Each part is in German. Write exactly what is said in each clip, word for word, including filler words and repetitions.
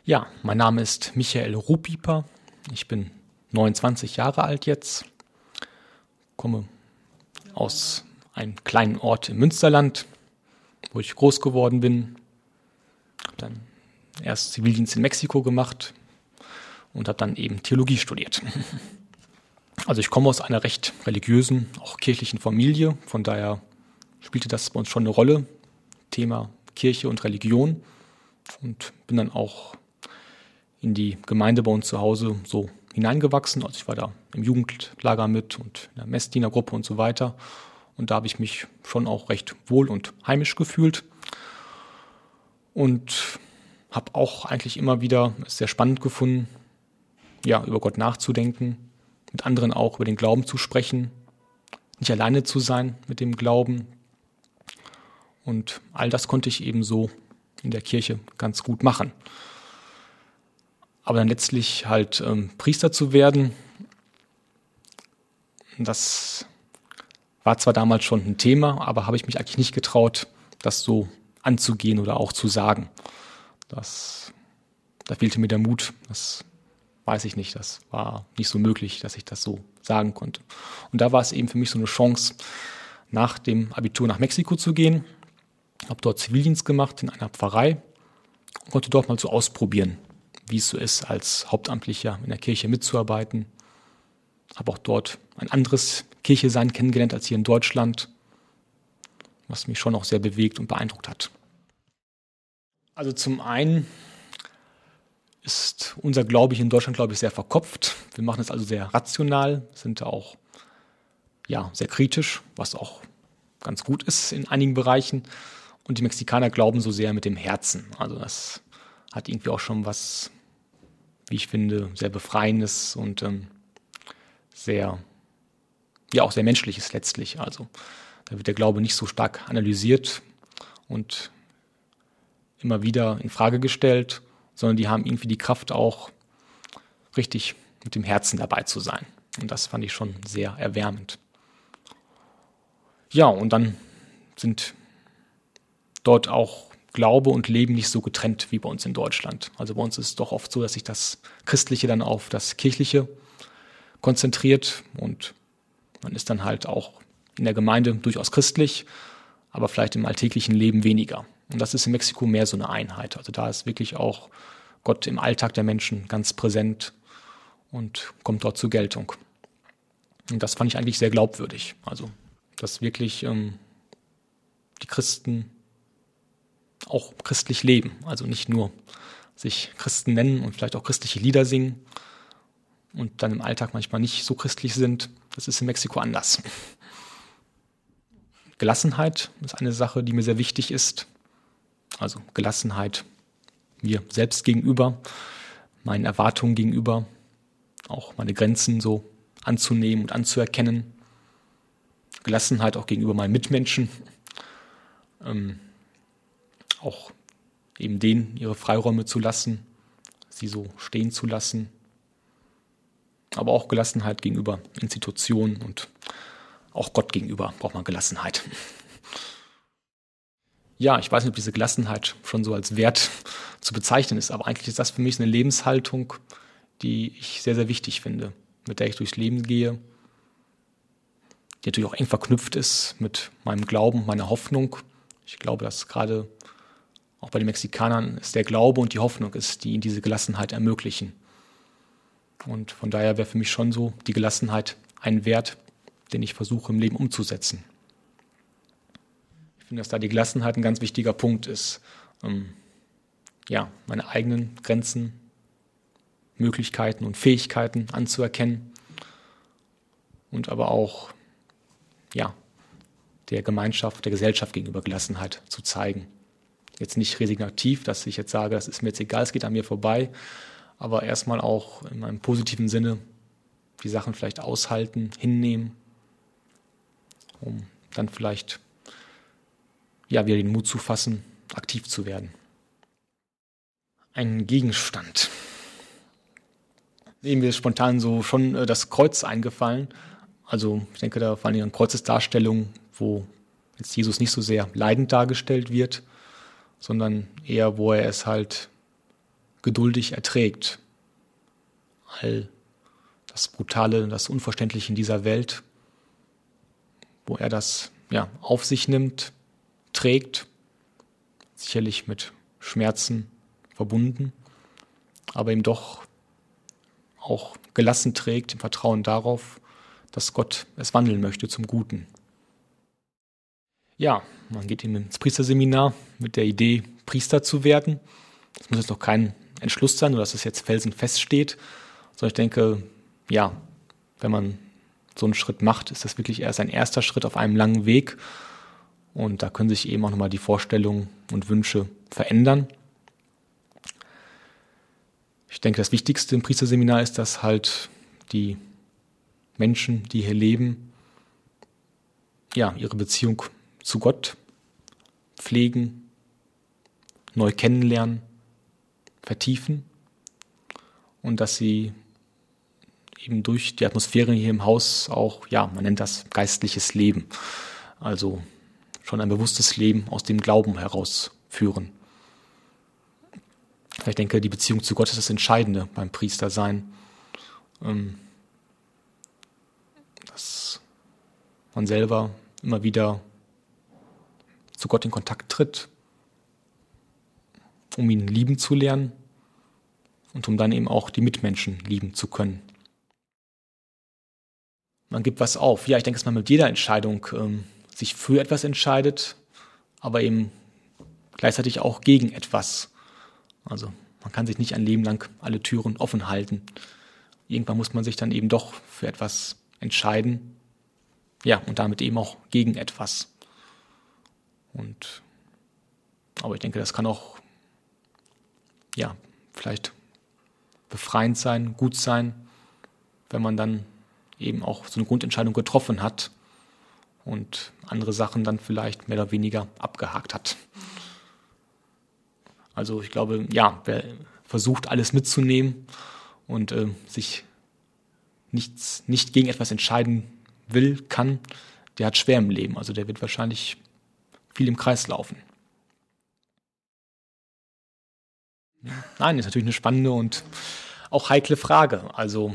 Ja, mein Name ist Michael Ruhpieper. Ich bin neunundzwanzig Jahre alt jetzt, komme aus einem kleinen Ort im Münsterland, wo ich groß geworden bin. Habe dann erst Zivildienst in Mexiko gemacht und habe dann eben Theologie studiert. Also ich komme aus einer recht religiösen, auch kirchlichen Familie. Von daher spielte das bei uns schon eine Rolle, Thema Kirche und Religion. Und bin dann auch in die Gemeinde bei uns zu Hause so hineingewachsen. Also ich war da im Jugendlager mit und in der Messdienergruppe und so weiter. Und da habe ich mich schon auch recht wohl und heimisch gefühlt. Und habe auch eigentlich immer wieder es sehr spannend gefunden, ja, über Gott nachzudenken, mit anderen auch über den Glauben zu sprechen, nicht alleine zu sein mit dem Glauben. Und all das konnte ich eben so in der Kirche ganz gut machen. Aber dann letztlich halt ähm, Priester zu werden, das war zwar damals schon ein Thema, aber habe ich mich eigentlich nicht getraut, das so anzugehen oder auch zu sagen. Das, da fehlte mir der Mut, das weiß ich nicht, das war nicht so möglich, dass ich das so sagen konnte. Und da war es eben für mich so eine Chance, nach dem Abitur nach Mexiko zu gehen. Habe dort Zivildienst gemacht in einer Pfarrei und konnte dort mal so ausprobieren, wie es so ist, als Hauptamtlicher in der Kirche mitzuarbeiten. Habe auch dort ein anderes Kirche-Sein kennengelernt als hier in Deutschland, was mich schon auch sehr bewegt und beeindruckt hat. Also zum einen ist unser Glaube hier in Deutschland, glaube ich, sehr verkopft. Wir machen es also sehr rational, sind da auch ja, sehr kritisch, was auch ganz gut ist in einigen Bereichen. Und die Mexikaner glauben so sehr mit dem Herzen. Also das hat irgendwie auch schon was, wie ich finde, sehr Befreiendes und ähm, sehr, ja auch sehr Menschliches letztlich. Also da wird der Glaube nicht so stark analysiert und immer wieder in Frage gestellt, sondern die haben irgendwie die Kraft auch richtig mit dem Herzen dabei zu sein. Und das fand ich schon sehr erwärmend. Ja, und dann sind dort auch Glaube und Leben nicht so getrennt wie bei uns in Deutschland. Also bei uns ist es doch oft so, dass sich das Christliche dann auf das Kirchliche konzentriert und man ist dann halt auch in der Gemeinde durchaus christlich, aber vielleicht im alltäglichen Leben weniger. Und das ist in Mexiko mehr so eine Einheit. Also da ist wirklich auch Gott im Alltag der Menschen ganz präsent und kommt dort zur Geltung. Und das fand ich eigentlich sehr glaubwürdig. Also dass wirklich ähm, die Christen auch christlich leben. Also nicht nur sich Christen nennen und vielleicht auch christliche Lieder singen und dann im Alltag manchmal nicht so christlich sind. Das ist in Mexiko anders. Gelassenheit ist eine Sache, die mir sehr wichtig ist. Also Gelassenheit mir selbst gegenüber, meinen Erwartungen gegenüber, auch meine Grenzen so anzunehmen und anzuerkennen. Gelassenheit auch gegenüber meinen Mitmenschen, ähm, auch eben denen ihre Freiräume zu lassen, sie so stehen zu lassen, aber auch Gelassenheit gegenüber Institutionen und auch Gott gegenüber braucht man Gelassenheit. Ja, ich weiß nicht, ob diese Gelassenheit schon so als Wert zu bezeichnen ist, aber eigentlich ist das für mich eine Lebenshaltung, die ich sehr, sehr wichtig finde, mit der ich durchs Leben gehe, die natürlich auch eng verknüpft ist mit meinem Glauben, meiner Hoffnung. Ich glaube, dass gerade auch bei den Mexikanern es der Glaube und die Hoffnung ist, die ihnen diese Gelassenheit ermöglichen. Und von daher wäre für mich schon so die Gelassenheit ein Wert, den ich versuche im Leben umzusetzen. Ich finde, dass da die Gelassenheit ein ganz wichtiger Punkt ist. Ähm, ja, meine eigenen Grenzen, Möglichkeiten und Fähigkeiten anzuerkennen und aber auch ja, der Gemeinschaft, der Gesellschaft gegenüber Gelassenheit zu zeigen. Jetzt nicht resignativ, dass ich jetzt sage, das ist mir jetzt egal, es geht an mir vorbei, aber erstmal auch in einem positiven Sinne die Sachen vielleicht aushalten, hinnehmen, um dann vielleicht ja, wieder den Mut zu fassen, aktiv zu werden. Ein Gegenstand. Mir ist spontan so schon äh, das Kreuz eingefallen. Also ich denke, da vor allem eine Kreuzesdarstellung, wo jetzt Jesus nicht so sehr leidend dargestellt wird, sondern eher, wo er es halt geduldig erträgt. All das Brutale, das Unverständliche in dieser Welt, wo er das ja, auf sich nimmt, trägt, sicherlich mit Schmerzen verbunden, aber ihm doch auch gelassen trägt, im Vertrauen darauf, dass Gott es wandeln möchte zum Guten. Ja, man geht eben ins Priesterseminar mit der Idee, Priester zu werden. Das muss jetzt noch kein Entschluss sein, oder dass es jetzt felsenfest steht, sondern ich denke, ja, wenn man so einen Schritt macht, ist das wirklich erst ein erster Schritt auf einem langen Weg. Und da können sich eben auch nochmal die Vorstellungen und Wünsche verändern. Ich denke, das Wichtigste im Priesterseminar ist, dass halt die Menschen, die hier leben, ja, ihre Beziehung zu Gott pflegen, neu kennenlernen, vertiefen und dass sie eben durch die Atmosphäre hier im Haus auch, ja, man nennt das geistliches Leben, also schon ein bewusstes Leben aus dem Glauben heraus führen. Ich denke, die Beziehung zu Gott ist das Entscheidende beim Priestersein, dass man selber immer wieder zu Gott in Kontakt tritt, um ihn lieben zu lernen und um dann eben auch die Mitmenschen lieben zu können. Man gibt was auf. Ja, ich denke, dass man mit jeder Entscheidung ähm, sich für etwas entscheidet, aber eben gleichzeitig auch gegen etwas. Also man kann sich nicht ein Leben lang alle Türen offen halten. Irgendwann muss man sich dann eben doch für etwas entscheiden. Ja, und damit eben auch gegen etwas. Und aber ich denke, das kann auch ja vielleicht befreiend sein, gut sein, wenn man dann eben auch so eine Grundentscheidung getroffen hat und andere Sachen dann vielleicht mehr oder weniger abgehakt hat. Also ich glaube, ja, wer versucht, alles mitzunehmen und äh, sich nichts, nicht gegen etwas entscheiden will, kann, der hat schwer im Leben. Also der wird wahrscheinlich viel im Kreis laufen. Nein, ist natürlich eine spannende und auch heikle Frage. Also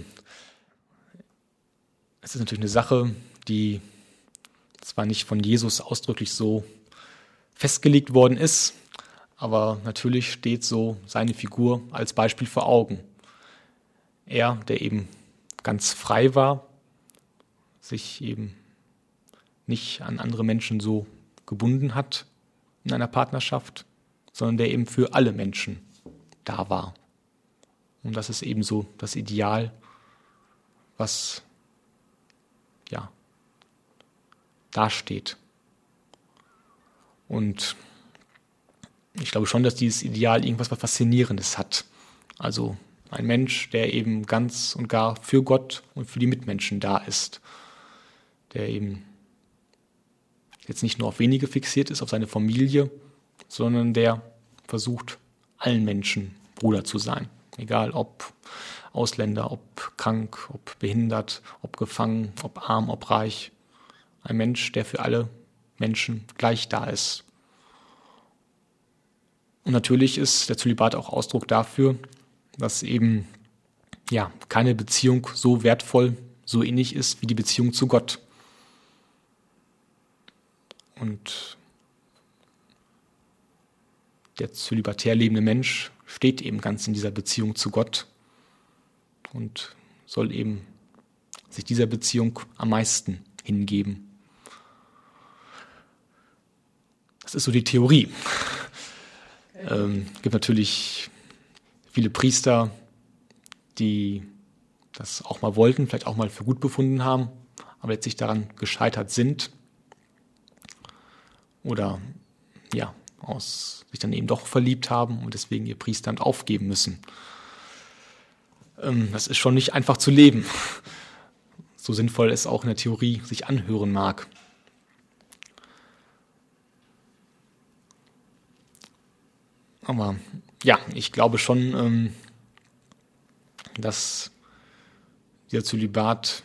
es ist natürlich eine Sache, die zwar nicht von Jesus ausdrücklich so festgelegt worden ist, aber natürlich steht so seine Figur als Beispiel vor Augen. Er, der eben ganz frei war, sich eben nicht an andere Menschen so gebunden hat in einer Partnerschaft, sondern der eben für alle Menschen da war. Und das ist eben so das Ideal, was ja dasteht. Und ich glaube schon, dass dieses Ideal irgendwas was Faszinierendes hat. Also ein Mensch, der eben ganz und gar für Gott und für die Mitmenschen da ist. Der eben jetzt nicht nur auf wenige fixiert ist, auf seine Familie, sondern der versucht, allen Menschen Bruder zu sein. Egal ob Ausländer, ob krank, ob behindert, ob gefangen, ob arm, ob reich. Ein Mensch, der für alle Menschen gleich da ist. Und natürlich ist der Zölibat auch Ausdruck dafür, dass eben ja keine Beziehung so wertvoll, so innig ist wie die Beziehung zu Gott. Und der zölibatär lebende Mensch steht eben ganz in dieser Beziehung zu Gott und soll eben sich dieser Beziehung am meisten hingeben. Das ist so die Theorie. Ähm, es gibt natürlich viele Priester, die das auch mal wollten, vielleicht auch mal für gut befunden haben, aber letztlich daran gescheitert sind oder ja, aus sich dann eben doch verliebt haben und deswegen ihr Priesteramt aufgeben müssen. Ähm, das ist schon nicht einfach zu leben, so sinnvoll es auch in der Theorie sich anhören mag. Aber ja, ich glaube schon, ähm, dass dieser Zölibat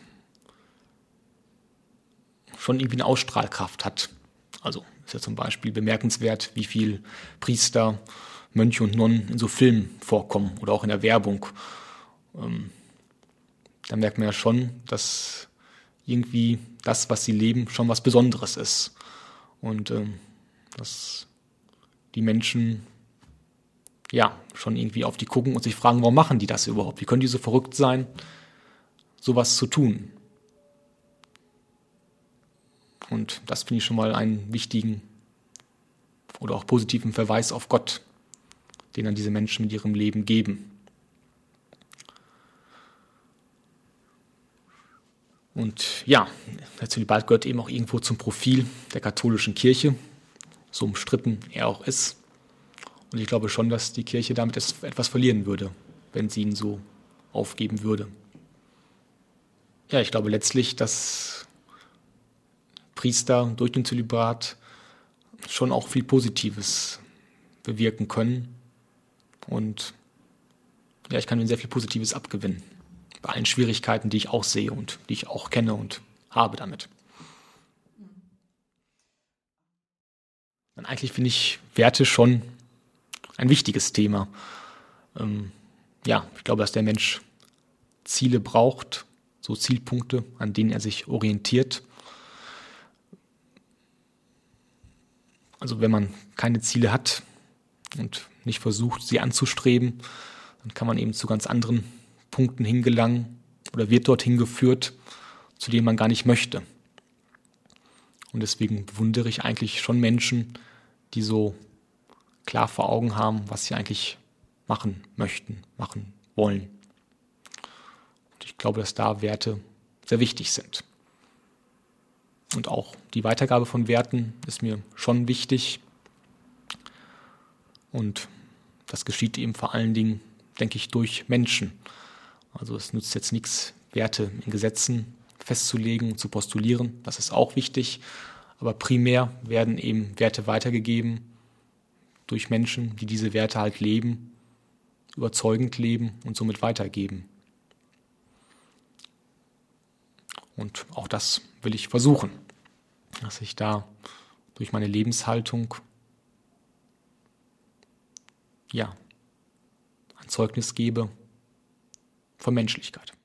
schon irgendwie eine Ausstrahlkraft hat. Also ist ja zum Beispiel bemerkenswert, wie viele Priester Mönche und Nonnen in so Filmen vorkommen oder auch in der Werbung. Ähm, da merkt man ja schon, dass irgendwie das, was sie leben, schon was Besonderes ist. Und ähm, dass die Menschen ja schon irgendwie auf die gucken und sich fragen, warum machen die das überhaupt? Wie können die so verrückt sein, sowas zu tun? Und das finde ich schon mal einen wichtigen oder auch positiven Verweis auf Gott, den dann diese Menschen mit ihrem Leben geben. Und ja, der Zölibat gehört eben auch irgendwo zum Profil der katholischen Kirche, so umstritten er auch ist. Und ich glaube schon, dass die Kirche damit etwas verlieren würde, wenn sie ihn so aufgeben würde. Ja, ich glaube letztlich, dass Priester durch den Zölibat schon auch viel Positives bewirken können. Und ja, ich kann ihnen sehr viel Positives abgewinnen. Bei allen Schwierigkeiten, die ich auch sehe und die ich auch kenne und habe damit. Und eigentlich finde ich Werte schon ein wichtiges Thema. Ähm, ja, ich glaube, dass der Mensch Ziele braucht, so Zielpunkte, an denen er sich orientiert. Also wenn man keine Ziele hat und nicht versucht, sie anzustreben, dann kann man eben zu ganz anderen Punkten hingelangen oder wird dorthin geführt, zu denen man gar nicht möchte. Und deswegen bewundere ich eigentlich schon Menschen, die so klar vor Augen haben, was sie eigentlich machen möchten, machen wollen. Und ich glaube, dass da Werte sehr wichtig sind. Und auch die Weitergabe von Werten ist mir schon wichtig. Und das geschieht eben vor allen Dingen, denke ich, durch Menschen. Also es nützt jetzt nichts, Werte in Gesetzen festzulegen und zu postulieren. Das ist auch wichtig. Aber primär werden eben Werte weitergegeben durch Menschen, die diese Werte halt leben, überzeugend leben und somit weitergeben. Und auch das will ich versuchen, dass ich da durch meine Lebenshaltung ja ein Zeugnis gebe von Menschlichkeit.